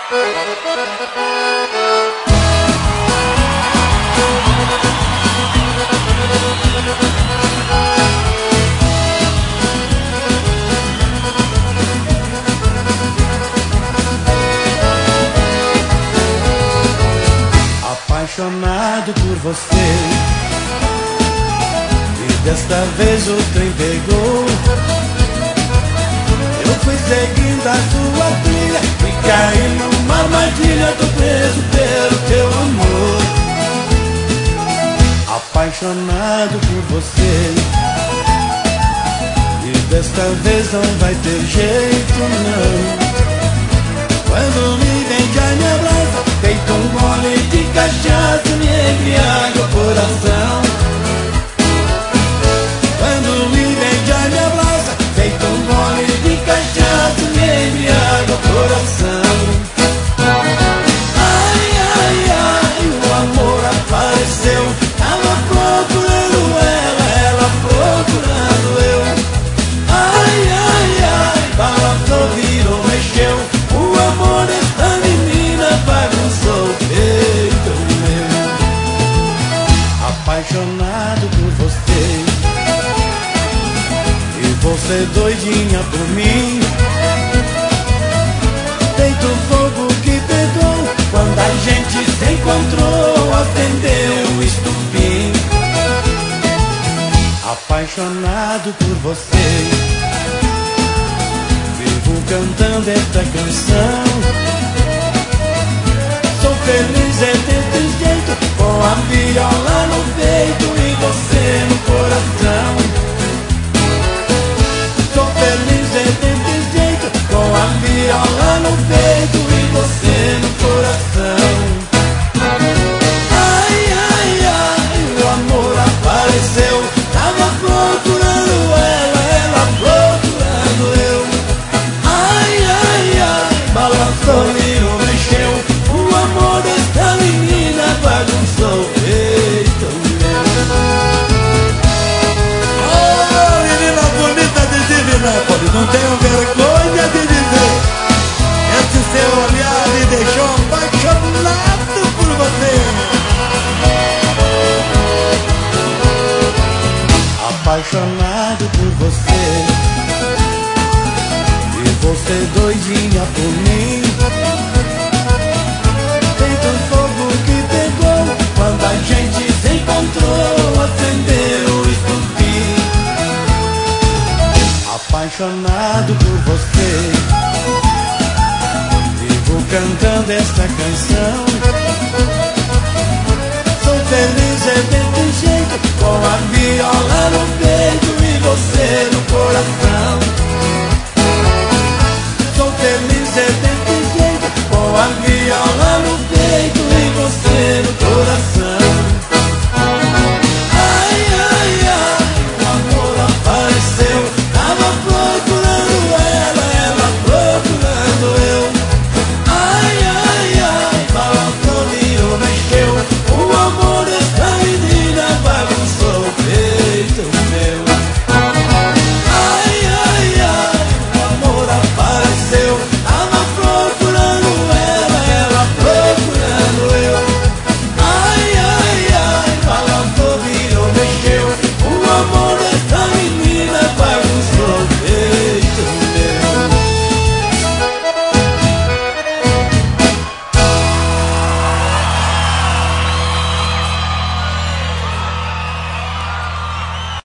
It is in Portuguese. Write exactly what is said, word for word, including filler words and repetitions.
Apaixonado por você, e desta vez o trem pegou. Eu fui seguindo a sua trilha e caí numa armadilha. Tô preso pelo teu amor. Apaixonado por você, e desta vez não vai ter jeito não. Quando me vende a minha abraça, feito um gole de cachaça, me embriaga o coração. Quando me vende a minha abraça, feito um gole de cachaça, me embriaga o coração. Ai, ai, ai, o amor apareceu. Tava procurando ela, ela procurando eu. Ai, ai, ai, balançou, virou, mexeu. O amor dessa menina bagunçou o peito meu. Apaixonado por você, e você doidinha por mim. Feito fogo que pegou, quando a gente se encontrou, acendeu o estupim. Apaixonado por você, vivo cantando esta canção. Sou feliz é desse jeito, com a viola no peito e você no coração. Sou feliz é desse jeito, com a viola no peito e você no coração. Ai, ai, ai, o amor apareceu. Tava procurando ela, ela procurando eu. Ai, ai, ai, balançou, virou, mexeu. O amor dessa menina bagunçou o peito meu. Oh, menina bonita de Divinápolis, não tenho vergonha de dizer. Esse seu olhar me deixou apaixonado por você. Apaixonado por você, e você doidinha por mim. Feito um fogo que pegou, quando a gente se encontrou, acendeu o estupim. Apaixonado por você, vivo cantando esta canção. Sou feliz é desse jeito, com a viola no peito e você no coração. Sou feliz é desse jeito, com a viola